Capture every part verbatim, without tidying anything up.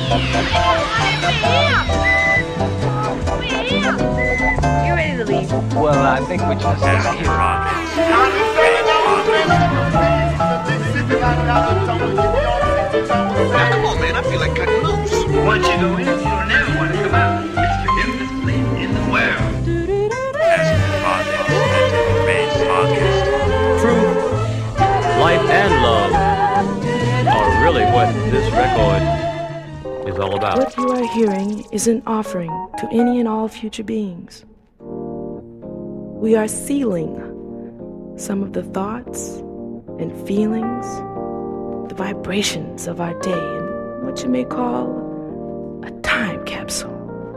You ready to leave? Well, I think we just stay here. Now, come on, man. I feel like cutting loose. Once you go in, you'll never want to come out. It's the hippiest place in the world. Truth, life, and love are really what this record is all about. What you are hearing is an offering to any and all future beings. We are sealing some of the thoughts and feelings, the vibrations of our day in what you may call a time capsule.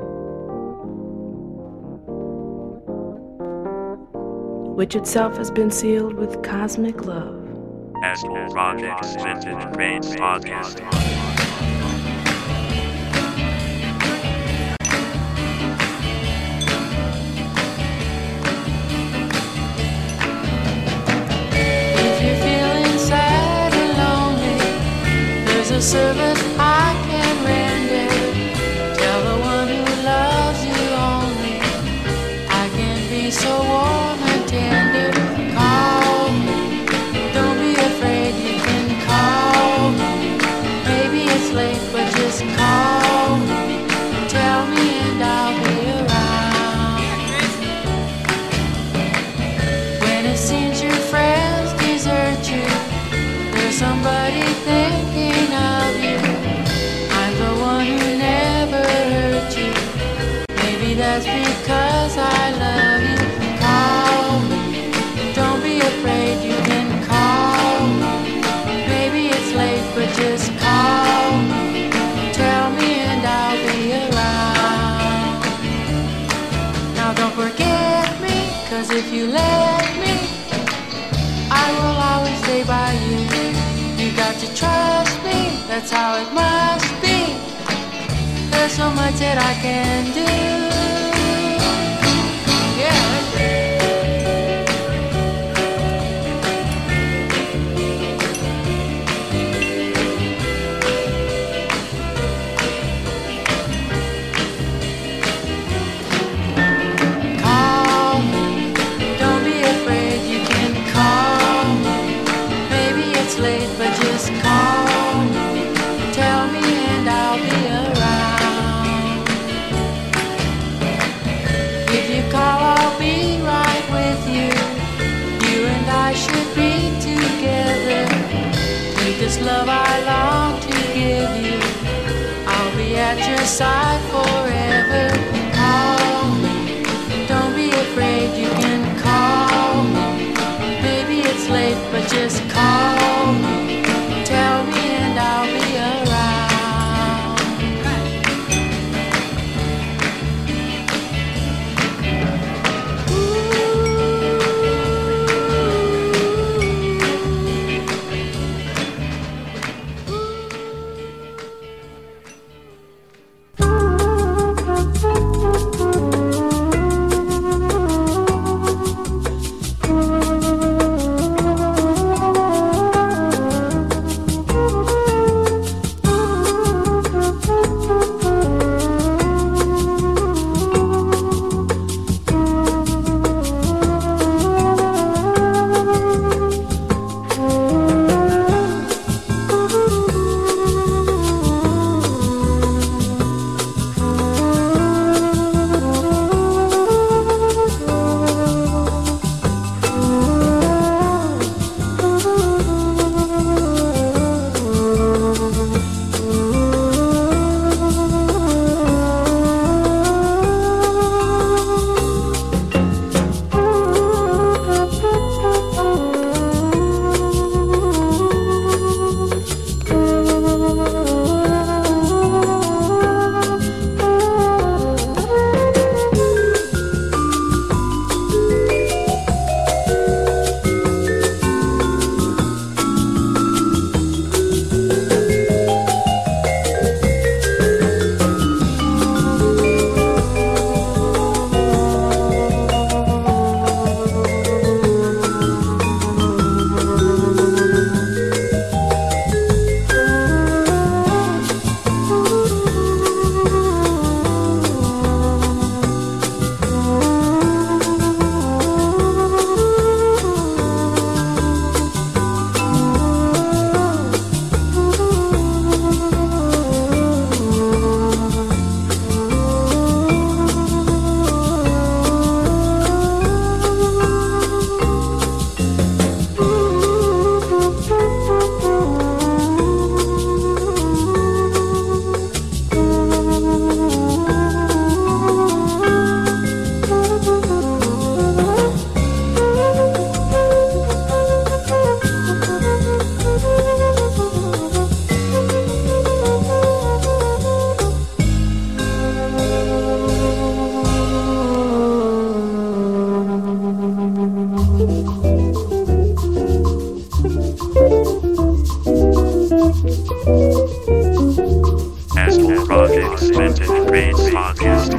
Which itself has been sealed with cosmic love. Astral Projects Vintage Brains Podcast. A service I can render. Tell the one who loves you only I can be so warm and tender. Call me, don't be afraid, you can call me. Maybe it's late, but just call me. Tell me and I'll be around. When it seems your friends desert you, there's somebody thinking of you. I'm the one who never hurt you. Maybe that's because I love you. Call me, don't be afraid, you can call me. Maybe it's late, but just call me. Tell me and I'll be around. Now don't forget me, cause if you let me, I will always stay by you. You got to trust me, that's how it must be. There's so much that I can do. Yeah. Call me, don't be afraid, you can call me. Maybe it's late, but just call me. Tell me and I'll be around. If you call, I'll be right with you. You and I should be together. With this love I long to give you, I'll be at your side forever. Call me, don't be afraid, you can call me. Maybe it's late, but just call me. Tell me and I'll be around. Astral Projects Vintage and Brains Podcast.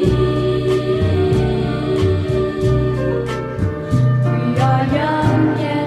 Young, yeah.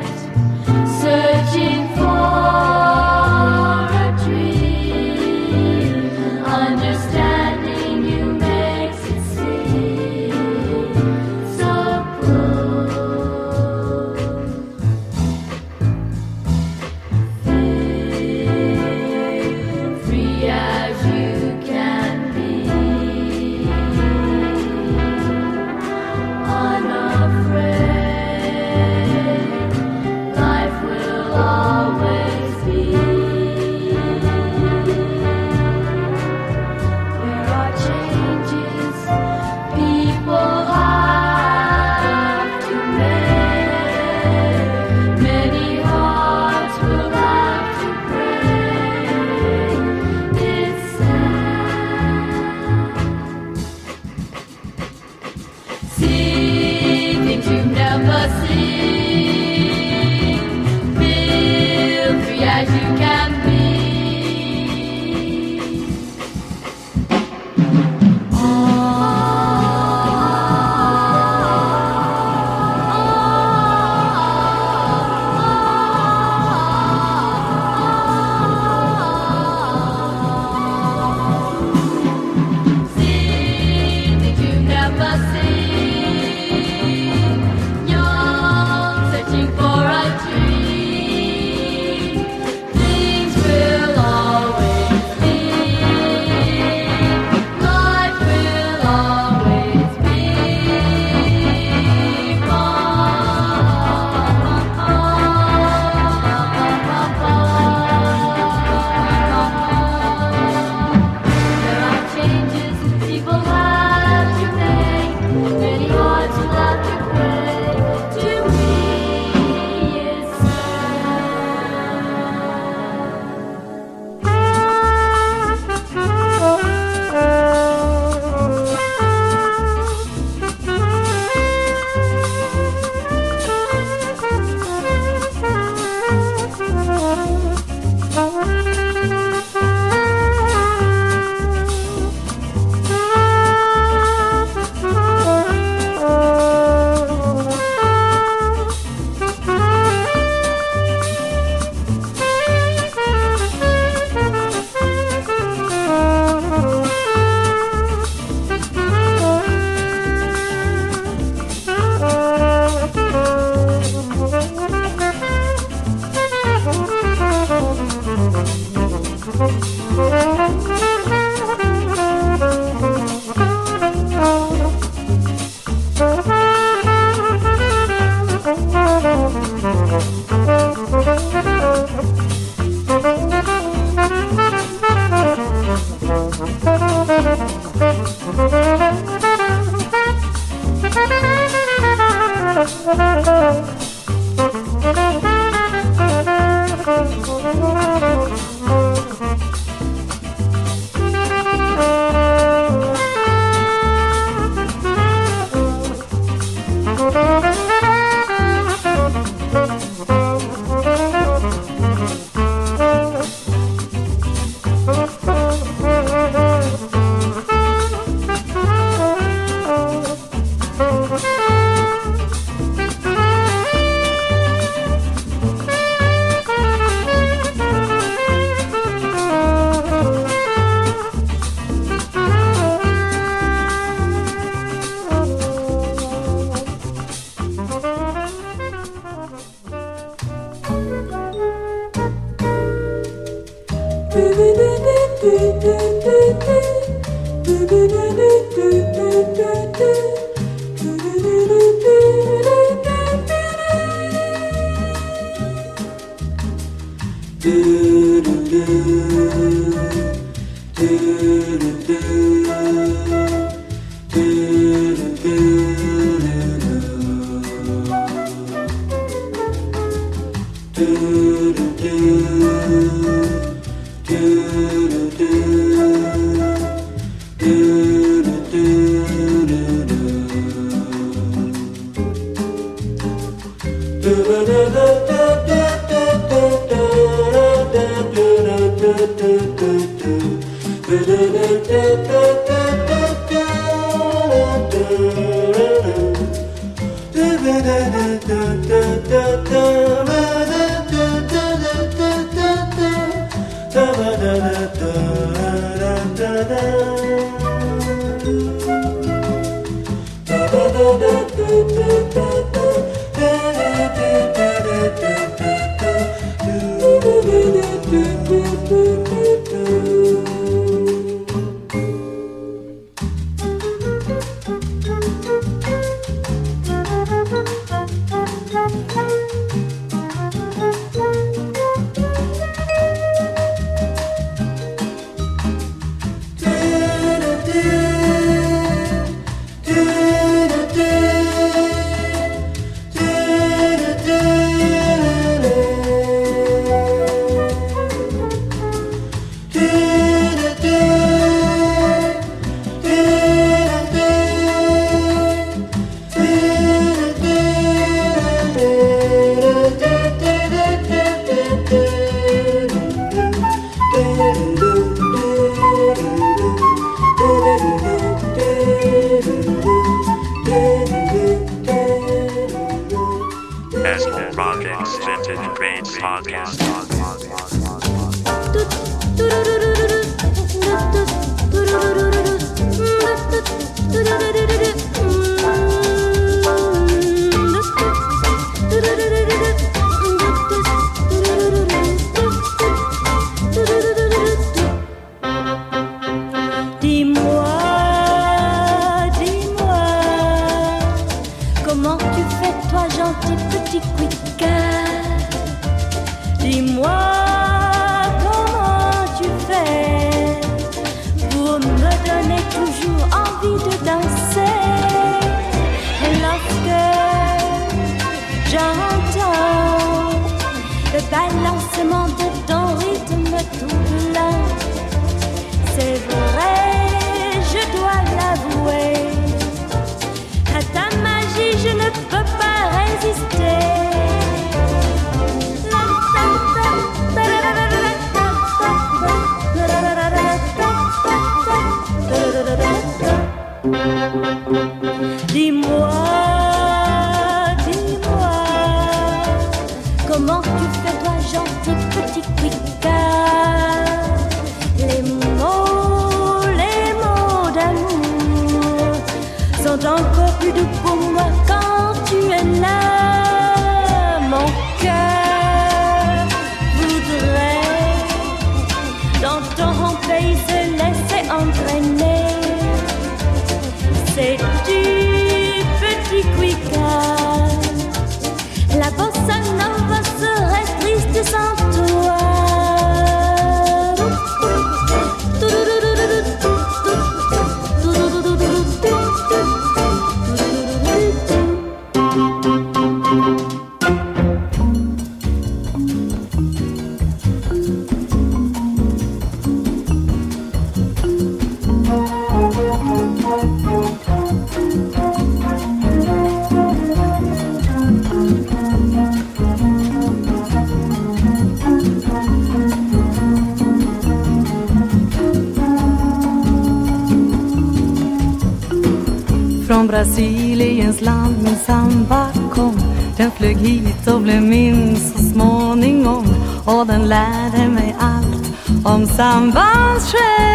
Från Brasiliens land min samba kom. Den flög hit och blev min så småningom. Och den lärde mig allt om sambans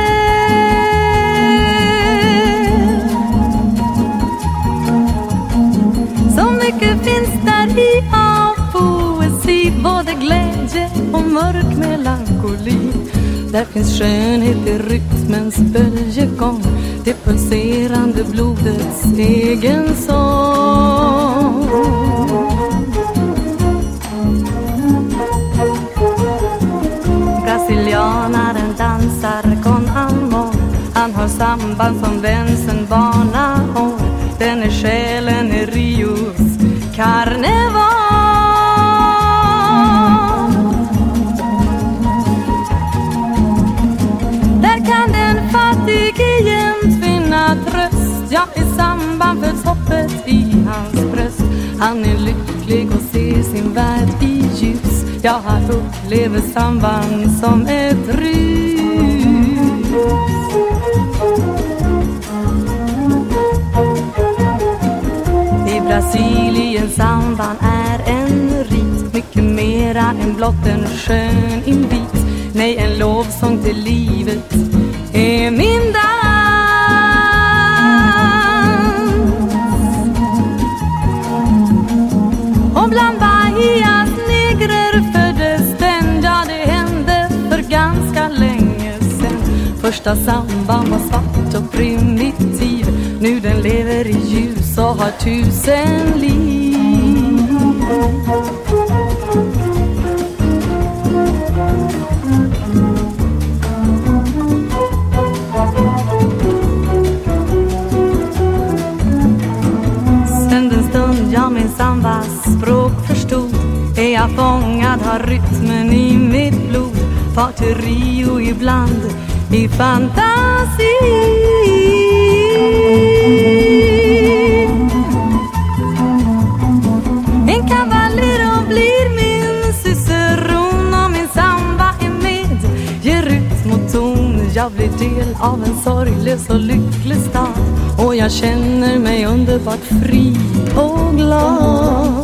själ. Så mycket finns där i av poesi, både glädje och mörk melankoli. Där finns skönhet i rytmens böljegång, det pulserande blodets egen sång. Brasilianaren dansar con amor. Han har samband som vän sen barnaår. Den är själen i Rios karneval. Ja, i samband föds hoppet i hans bröst. Han är lycklig och ser sin värld i ljus. Ja, han upplever samband som ett rus. I Brasilien samband är en rit, mycket mera än blott en skön invit. Nej, en lovsång till livet är min dans. Och bland Bahias negrer föddes den. Ja, det hände för ganska länge sen. Första samband var svart och primitiv. Nu den lever i ljus och har tusen liv. Sen den stund jag min sambas språk förstod, är jag fångad, har rytmen i mitt blod. Far till Rio ibland i fantasi. En cavallero blir min ciceron. Och min samba är med, ger rytm och ton. Jag blir del av en sorglös och lycklig stad. Och jag känner mig underbart fri och glad.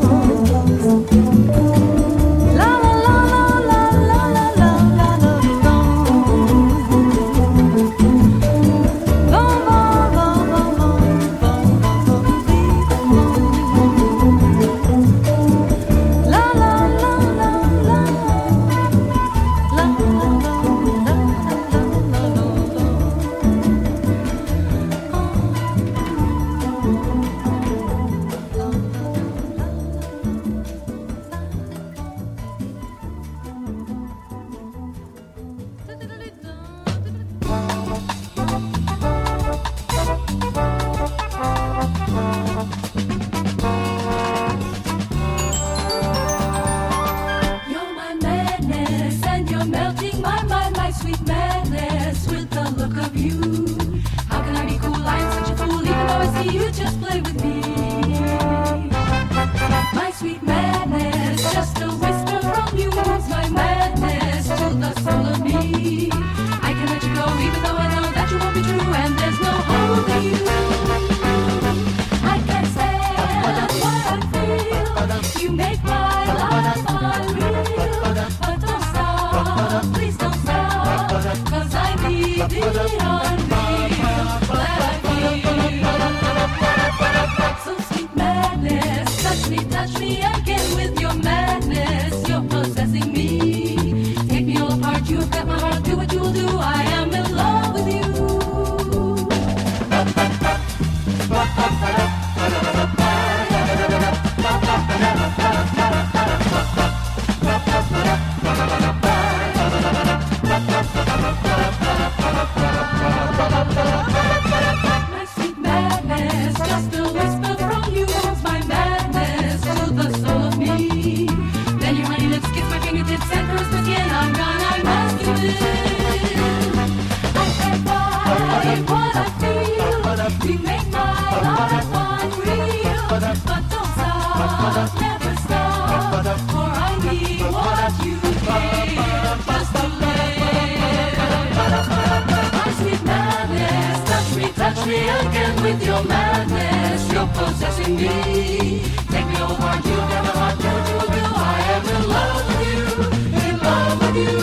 My sweet madness, just a whisper from you. My madness, me again with your madness. You're possessing me. Take me over, you got a heart, don't you know I am in love with you, in love with you.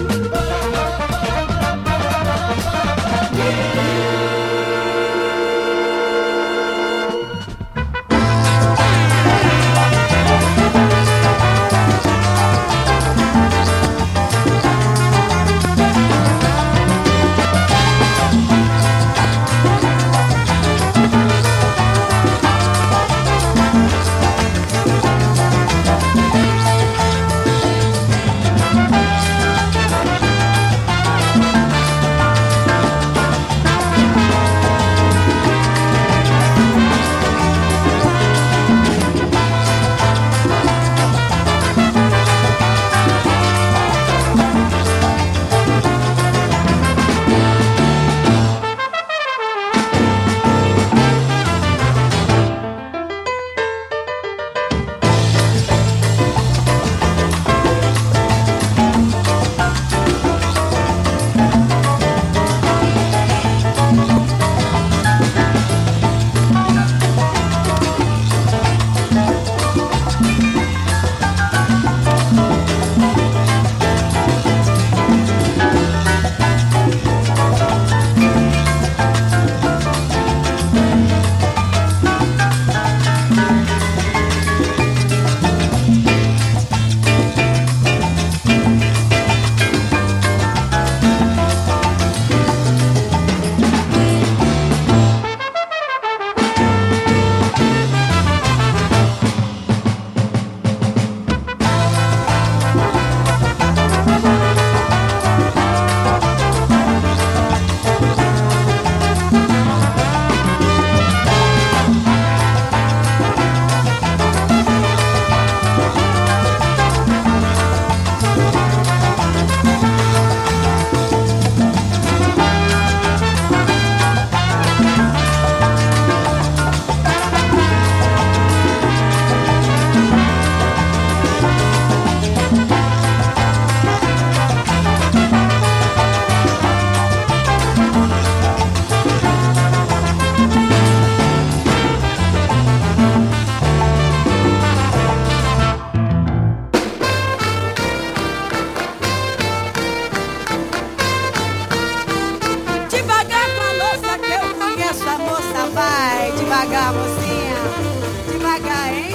Devagar, mocinha, devagar, hein?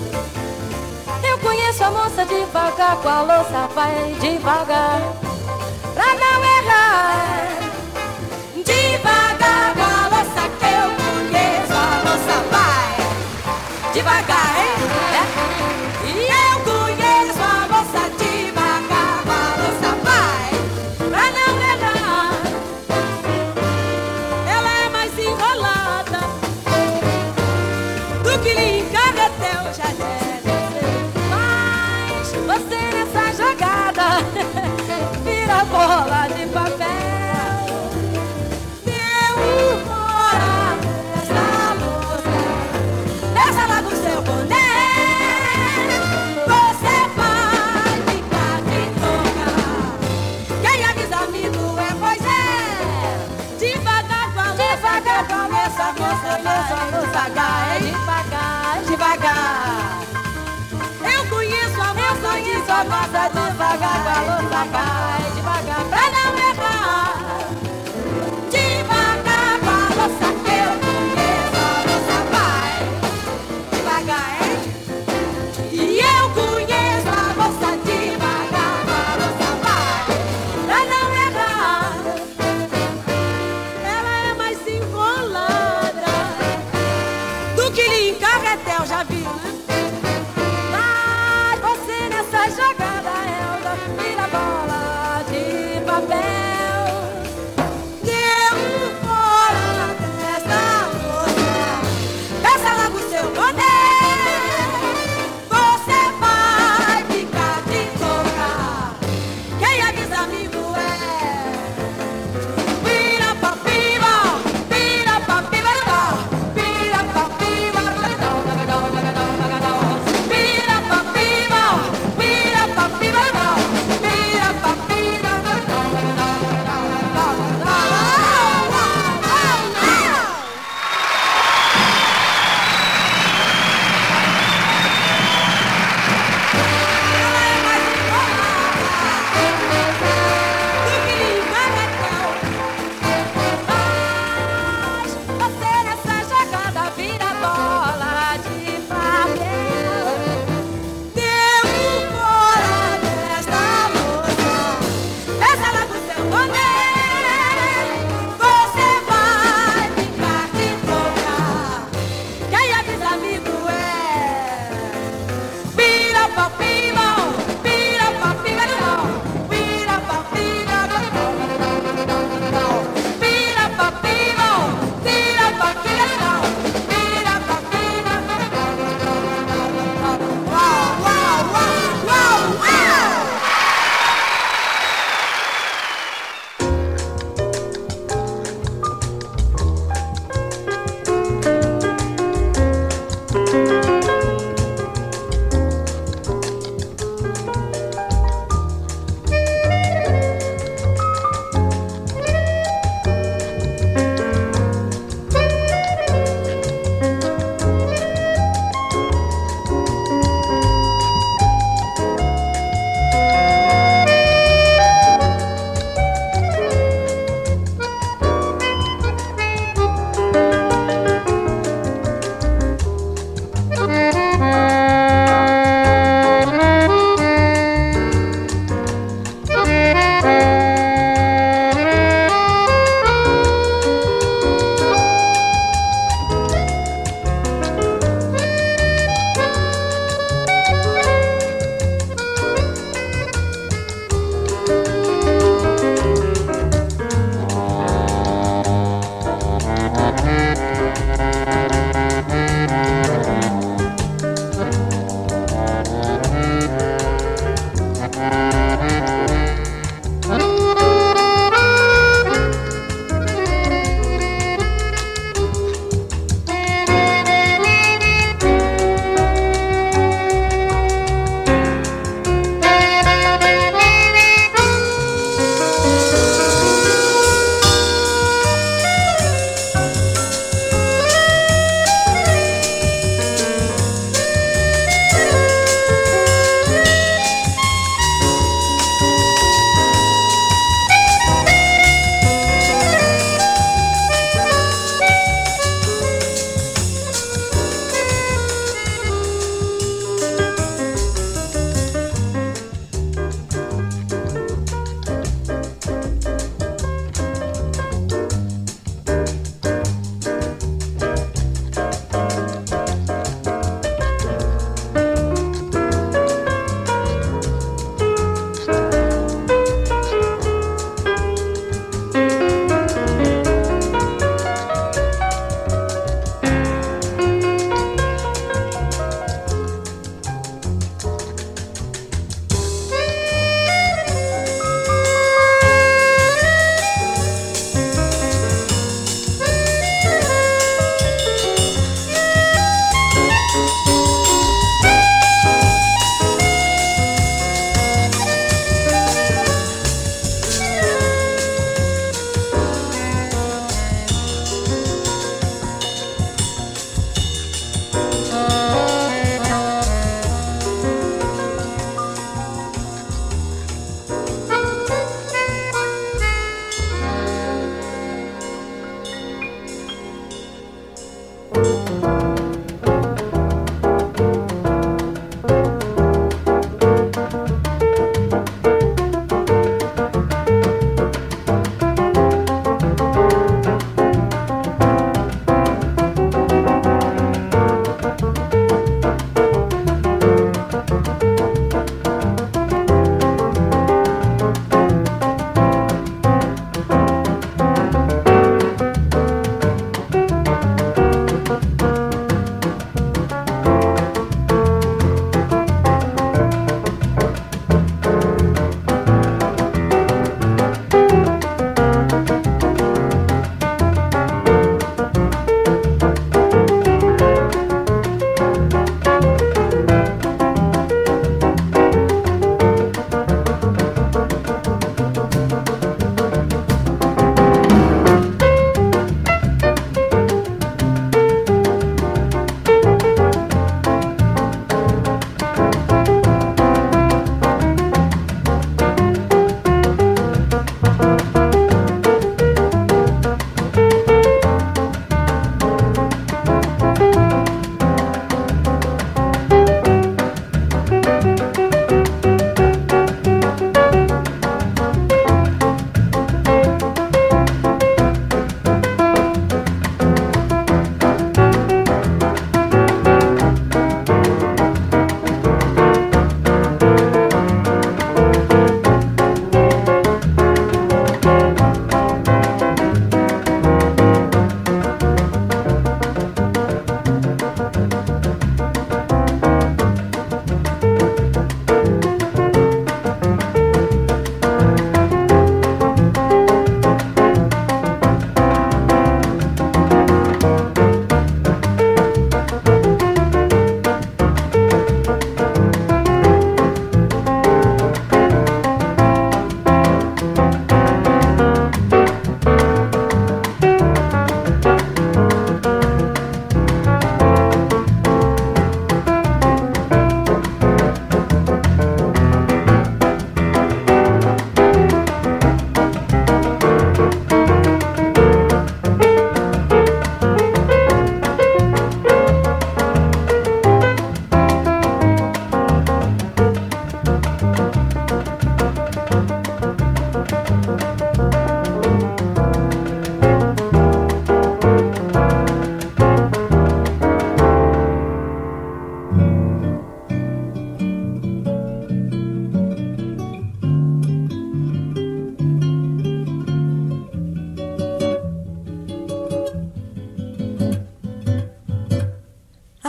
Eu conheço a moça devagar, com a louça vai devagar, pra não errar. Devagar, com a louça que eu conheço, a moça vai devagar, hein? É? E eu conheço a moça devagar, com a louça vai, pra não errar. Ela é mais enrolada do que lhe carretel, já deve ser. Mas você nessa jogada vira bola de papel. Deu fora dessa moça, dessa lá do seu boné. Você vai ficar de toca. Quem avisa amigo é, pois é. Devagar com a moça, devagar com essa moça, devagar, hein? Devagar, devagar. Eu conheço a moça, conheço a moça, devagar com a louça, vai devagar, pra não errar. Devagar com a louça que eu conheço, a moça vai devagar, hein? E eu conheço a moça devagar com a louça, vai pra não errar. Ela é mais enrolada do que lhe carretel, já viu, né? Mas você nessa jogada, Elda, vira bola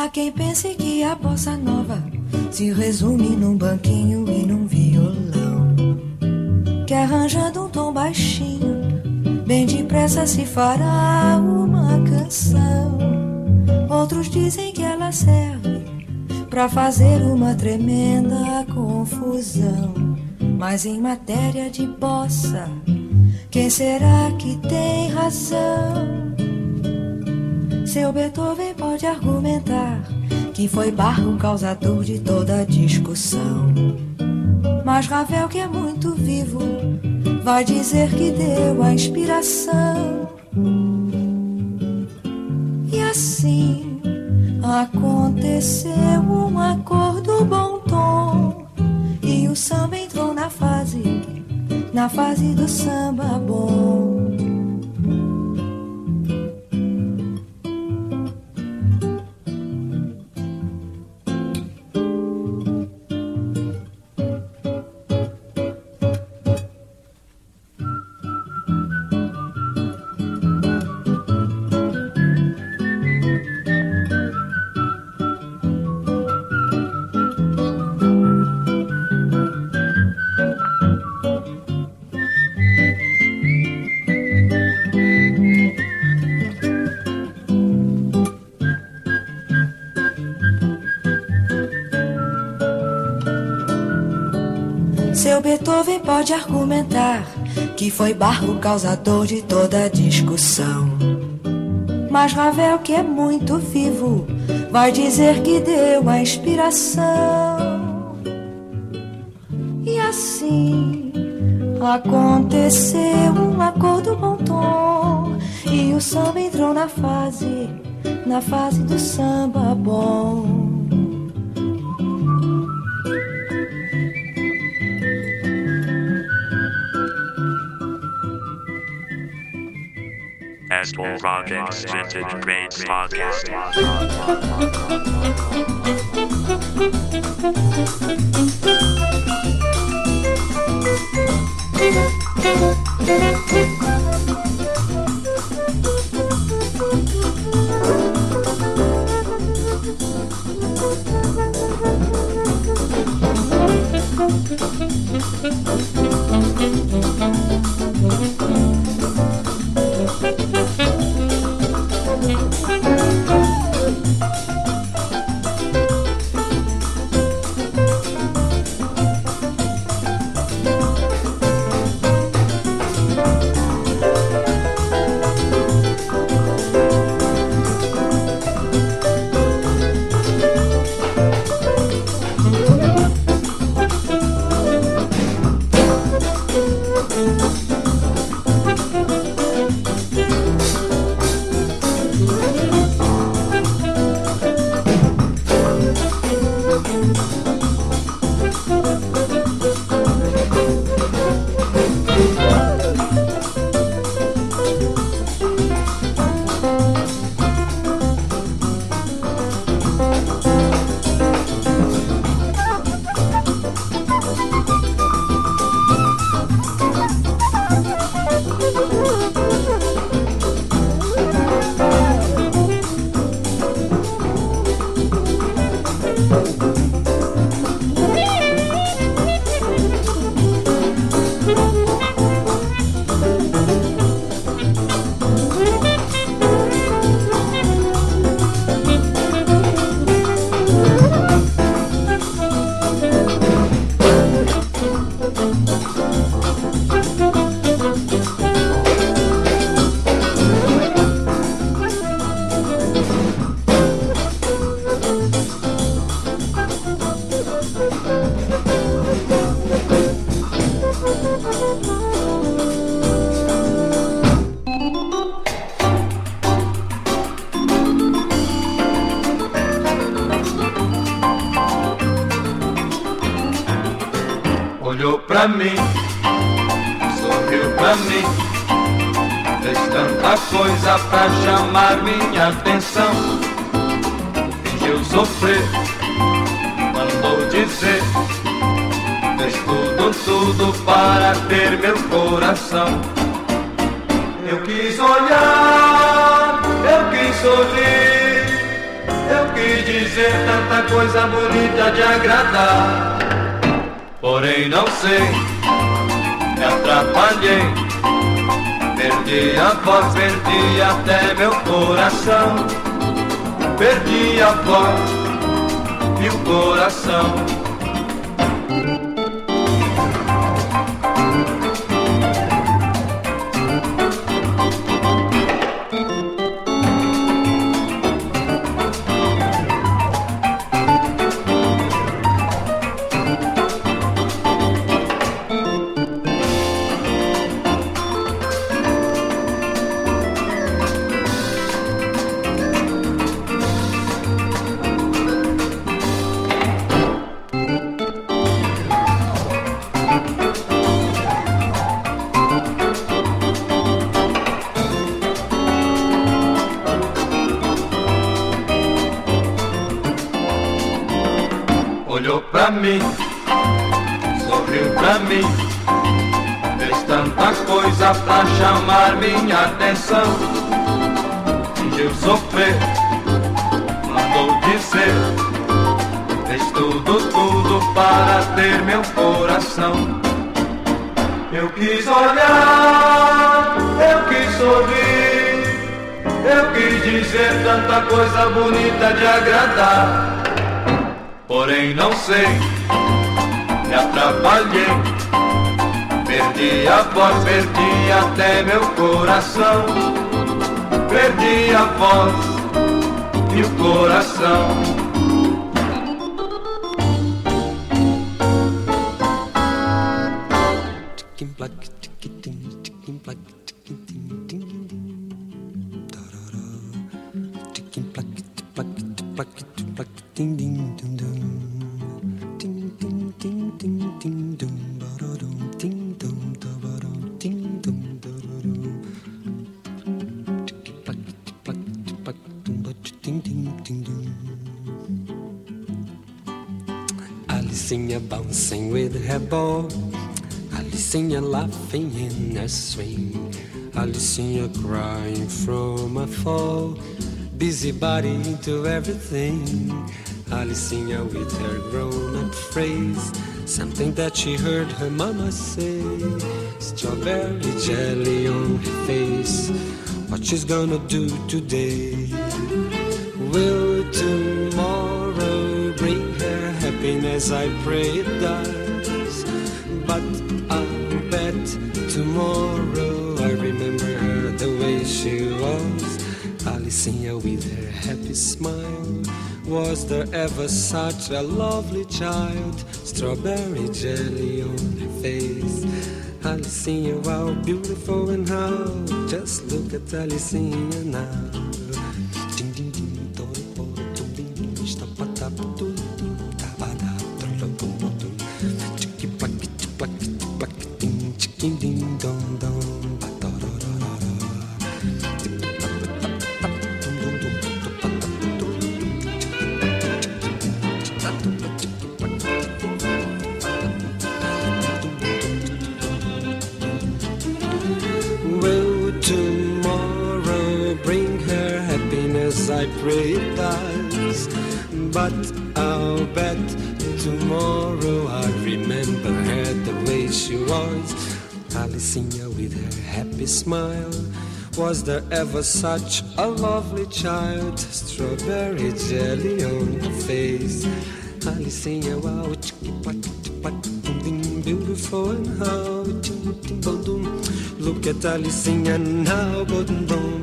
quem pense que a bossa nova se resume num banquinho e num violão, que arranjando um tom baixinho, bem depressa se fará uma canção. Outros dizem que ela serve pra fazer uma tremenda confusão, mas em matéria de bossa, quem será que tem razão? Seu Beethoven pode argumentar que foi Bach o causador de toda a discussão, mas Ravel, que é muito vivo, vai dizer que deu a inspiração. E assim aconteceu um acordo bom tom, e o samba entrou na fase, na fase do samba bom. Seu Beethoven pode argumentar que foi Bach o causador de toda a discussão, mas Ravel, que é muito vivo, vai dizer que deu a inspiração. E assim aconteceu um acordo bom tom, e o samba entrou na fase, na fase do samba bom. Astral Projects Vintage Grades Podcast. Olhou pra mim, sorriu pra mim, fez tanta coisa pra chamar minha atenção. Fingiu sofrer, mandou dizer, fez tudo, tudo para ter meu coração. Eu quis olhar, eu quis sorrir, eu quis dizer dizer tanta coisa bonita de agradar. Porém não sei, me atrapalhei. Perdi a voz, perdi até meu coração. Perdi a voz e o coração. Olhou pra mim, sorriu pra mim, fez tanta coisa pra chamar minha atenção. Fingiu sofrer, mandou dizer, fez tudo, tudo para ter meu coração. Eu quis olhar, eu quis sorrir, eu quis dizer tanta coisa bonita de agradar. Porém não sei, me atrapalhei. Perdi a voz, perdi até meu coração. Perdi a voz e o coração. Alicinha bouncing with her ball, Alicinha laughing in a swing, Alicinha crying from a fall, busybody into everything. Alicinha with her grown-up phrase, something that she heard her mama say. Strawberry jelly on her face, what she's gonna do today? Will tomorrow bring her happiness? I pray it does. But I'll bet tomorrow I remember her the way she was. Alicinha with her happy smile, was there ever such a lovely child? Strawberry jelly on her face, Alicinha, wow, beautiful and how. Just look at Alicinha now. Ding ding ding, dori dori dum ding ding, stapa tap dum ding, tabada dum dum dum dum, chicky placky placky placky ding, chicky ding dong dong, ba da da da da da. I pray it does, but I'll bet tomorrow I'll remember her the way she was. Alicinha with her happy smile, was there ever such a lovely child? Strawberry jelly on her face, Alicinha, wow, chicky placky placky ding, beautiful and how. Look at Alicinha now, bottom bum.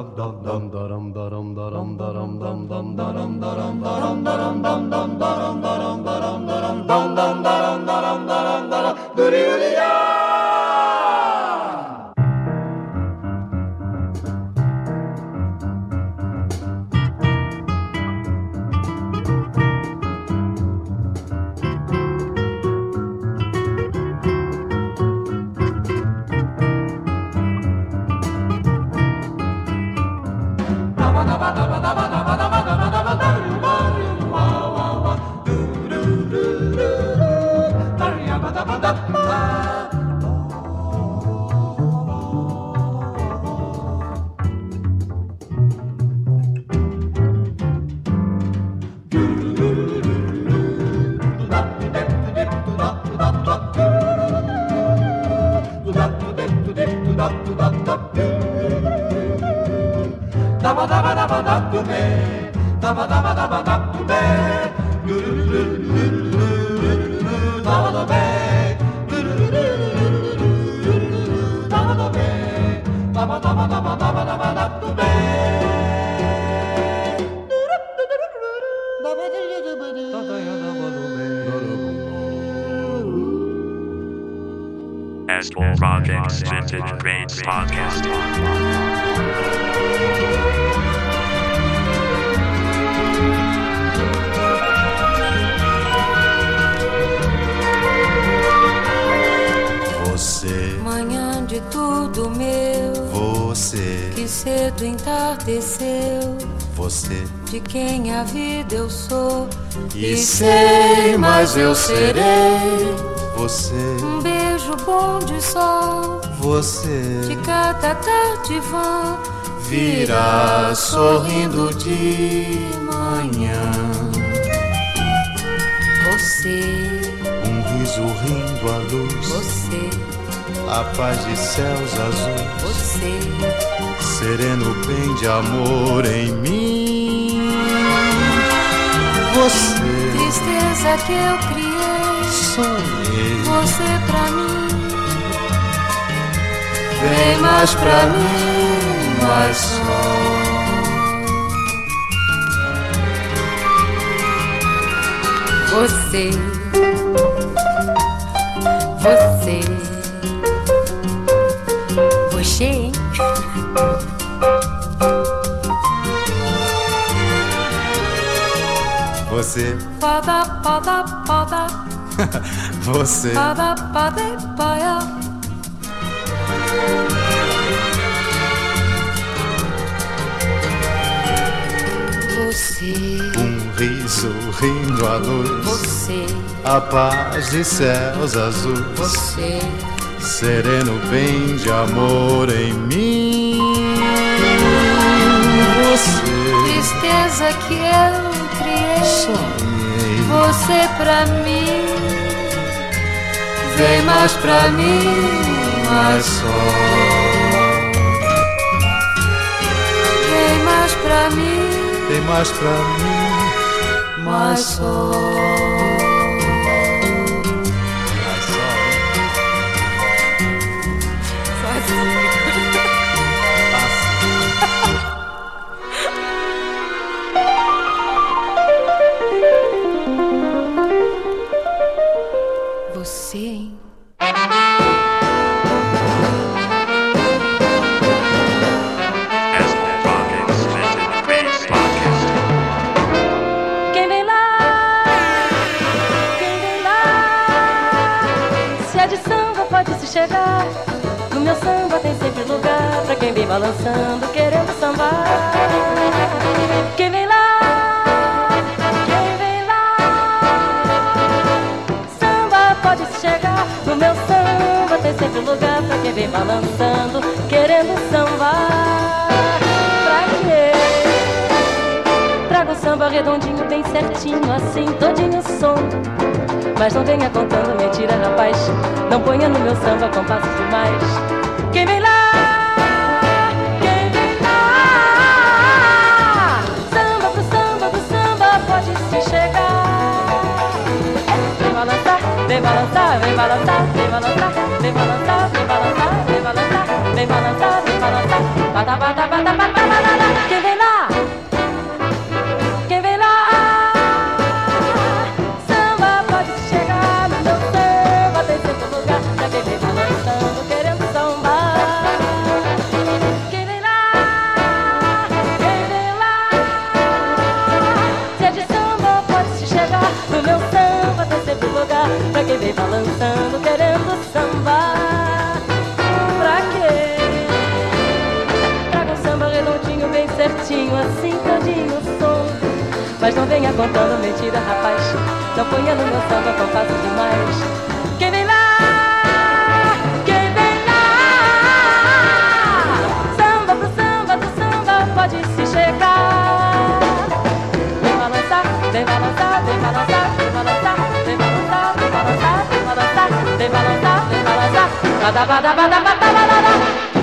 Asshole Projects Vintage Greats Podcast. Você, manhã de tudo meu, você, que cedo entardeceu, você, de quem a vida eu sou, e, e sei, mas eu serei. Você, um beijo bom de sol, você, de cada tarde vã, virá sorrindo de manhã. Você, um riso rindo à luz, você, a paz de céus azuis, você, sereno bem de amor em mim. Você, tristeza que eu criei, sonhei, você pra mim, vem mais pra mim, mais só. Você, você, você, hein? Você, pada, pada, pada, você, pada, pada, paia. Você, um riso rindo à luz, você, a paz de céus azuis, você, sereno bem de amor em mim. Você, tristeza que eu criei, sonhei, você pra mim, vem mais pra mim, mais só. Vem mais pra mim, vem mais pra mim, mais só. Mais só. Você, hein? Quem vem lá? Quem vem lá? Se é de samba pode se chegar. No meu samba tem sempre lugar pra quem vem balançando, querendo sambar. Quem vem lá? Quem vem lá? Samba pode se chegar. No meu samba tem sempre lugar pra quem vem balançando, querendo sambar. Pra quê? Traga o samba redondinho, bem certinho, assim, todinho som. Mas não venha contando mentira, rapaz. Não ponha no meu samba compasso demais. Quem vem lá? Quem vem lá? Samba pro samba, pro samba pode se chegar. Vem balançar, vem balançar, vem balançar, vem balançar, vem balançar, vem balançar, vem balançar, vem balançar, vem balançar. Bata, bata, bata, bata, bata. todinho, assim todinho sou. Mas não venha contando mentira, rapaz. Não ponha no meu samba compasso demais. Quem vem lá, quem vem lá. Samba pro samba, do samba pode se chegar. Vem balançar, vem balançar, vem balançar, vem balançar, vem balançar, vem balançar, vem balançar, vem balançar, vem balançar. Bada bada bada bada bada.